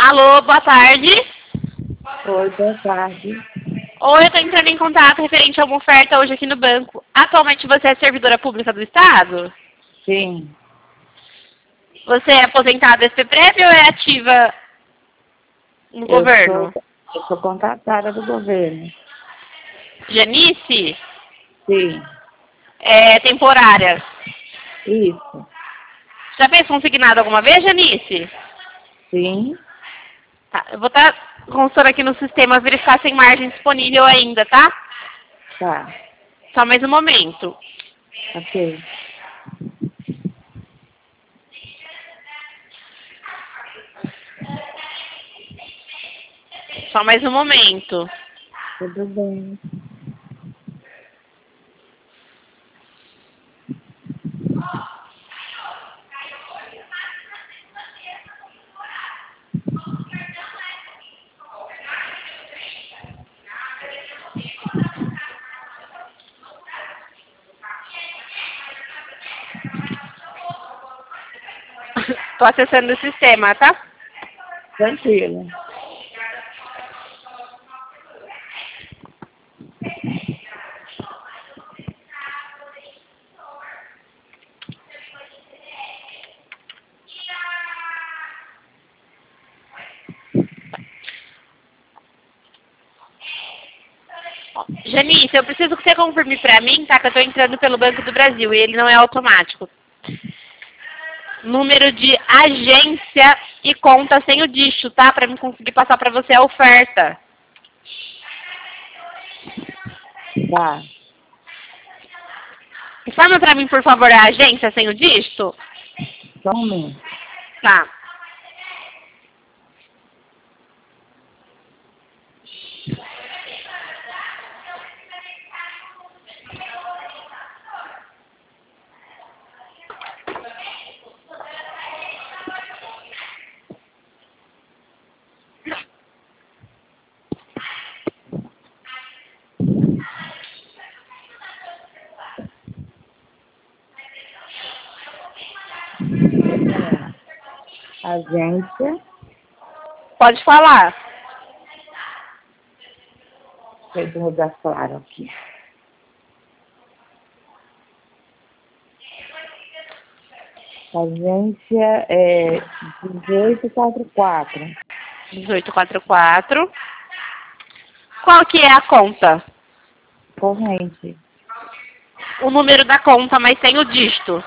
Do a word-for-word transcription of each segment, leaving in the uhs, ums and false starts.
Alô, boa tarde. Oi, boa tarde. Oi, eu estou entrando em contato referente a uma oferta hoje aqui no banco. Atualmente você é servidora pública do Estado? Sim. Você é aposentada S P Prev ou é ativa no Eu sou, governo? eu sou contratada do governo. Janice? Sim. É temporária. Isso. Já fez consignado alguma vez, Janice? Sim. Tá, eu vou estar consultando aqui no sistema, verificar se tem margem disponível ainda, tá? Tá. Só mais um momento. Ok. Só mais um momento. Tudo bem. Tô acessando o sistema, tá? Tranquilo. Janice, eu preciso que você confirme pra mim, tá? Que eu tô entrando pelo Banco do Brasil e ele não é automático. Número de agência e conta sem o dígito, tá? Pra mim conseguir passar pra você a oferta. Tá. Informa pra mim, por favor, a agência sem o dígito? Só um minuto. Tá. Agência. Pode falar. Deixa eu mudar claro aqui. Agência é dezoito quarenta e quatro. dezoito quarenta e quatro. Qual que é a conta? Corrente. O número da conta, mas sem o dígito.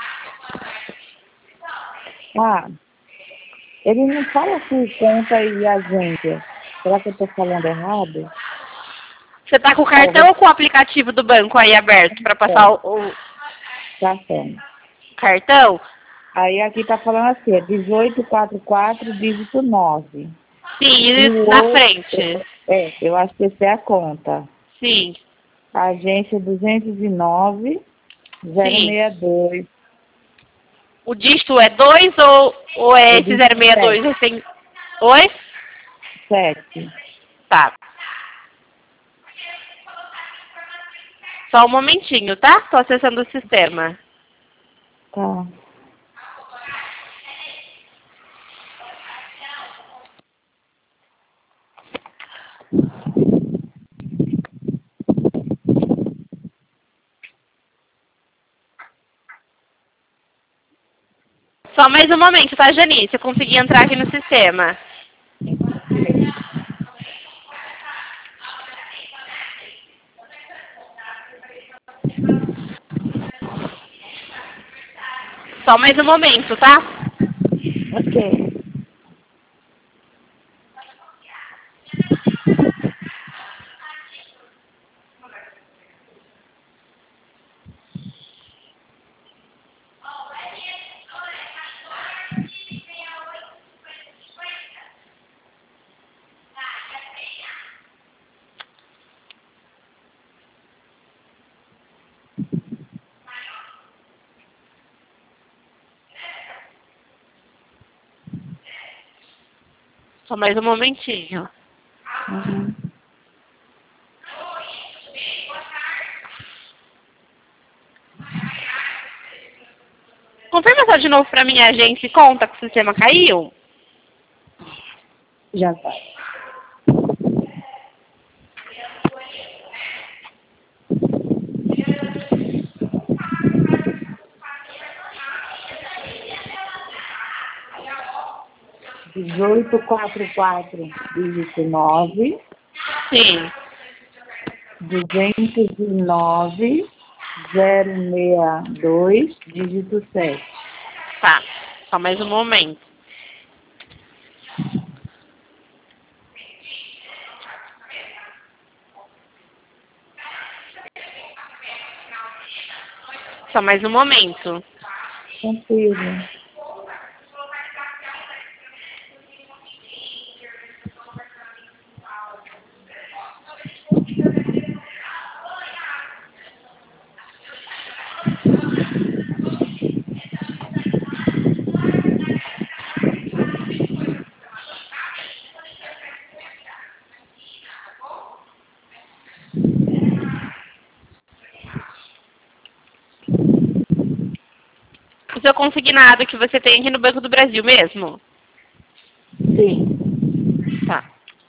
Ah, ele não fala com conta e agência. Será que eu estou falando errado? Você tá com o cartão ou com o aplicativo do banco aí aberto para passar o, o Tá certo. cartão? Aí aqui tá falando assim, é dezoito quarenta e quatro, dígito nove. Sim, E e o na outro, frente. é, eu acho que essa é a conta. Sim, Agência duzentos e nove, zero sim. seis dois. O dígito é dois ou, ou é Eu esse disse zero seis dois? Assim? Oi? sete. Tá. Só um momentinho, tá? Tô acessando o sistema. Tá. Só mais um momento, tá, Janice? Eu consegui entrar aqui no sistema. Só mais um momento, tá? Ok. Só mais um momentinho. Uhum. Confirma só de novo pra minha agência e conta que o sistema caiu. Já vai. dezoito, quarenta e quatro, dígito nove. Sim. duzentos e nove, zero seis dois, dígito sete. Tá. Só mais um momento. Só mais um momento. Tranquilo. O seu consignado que você tem aqui no Banco do Brasil mesmo? Sim. Tá.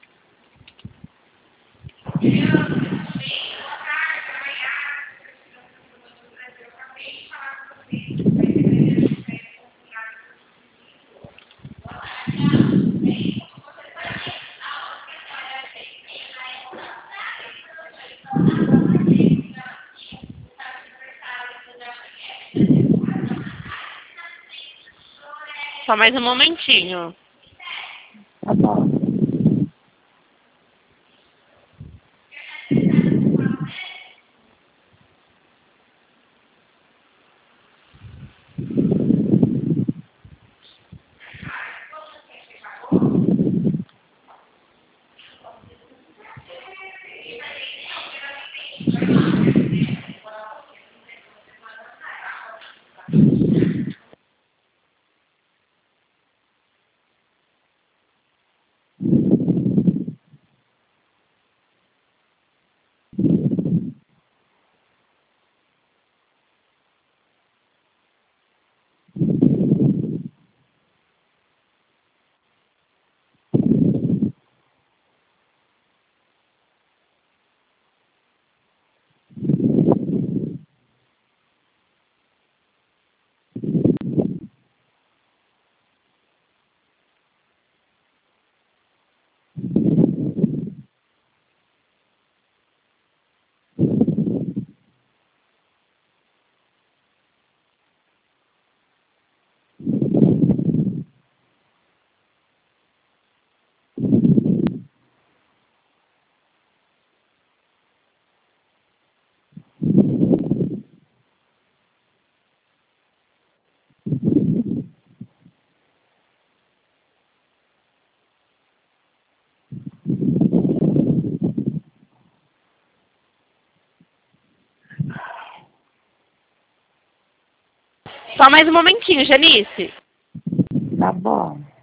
Só mais um momentinho. Tá bom. Só mais um momentinho, Janice. Tá bom.